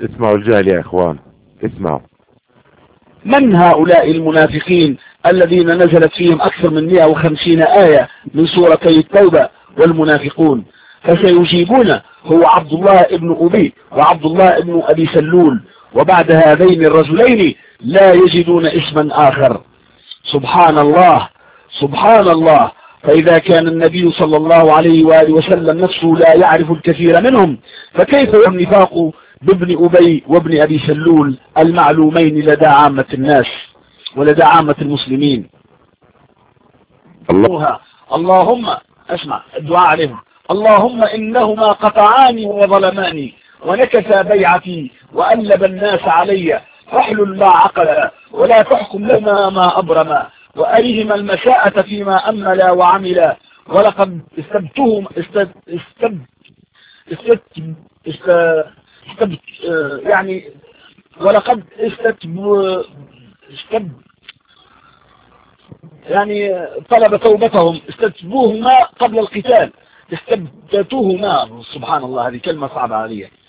اسمعوا الجهل يا إخوان، اسمعوا. من هؤلاء المنافقين الذين نزلت فيهم أكثر من 150 آية من سورتي التوبة والمنافقون؟ فسيجيبون هو عبد الله ابن أبي وعبد الله ابن أبي سلول، وبعد هذين الرجلين لا يجدون اسما آخر. سبحان الله سبحان الله. فإذا كان النبي صلى الله عليه وآله وسلم نفسه لا يعرف الكثير منهم، فكيف النفاق بابن أبي وابن أبي سلول المعلومين لدى عامة الناس ولدى عامة المسلمين؟ اللهم اسمع الدعاء عليهم. اللهم إنهما قطعاني وظلماني ونكثا بيعتي وألب الناس علي، فاحلل ما عقلا ولا تحكم لنا ما أبرما، وأريهما المساءة فيما أملا وعملا، ولقد ولقد طلب توبتهم، استتبوهما قبل القتال، استبدتوهما. سبحان الله، هذه كلمة صعبة عليها.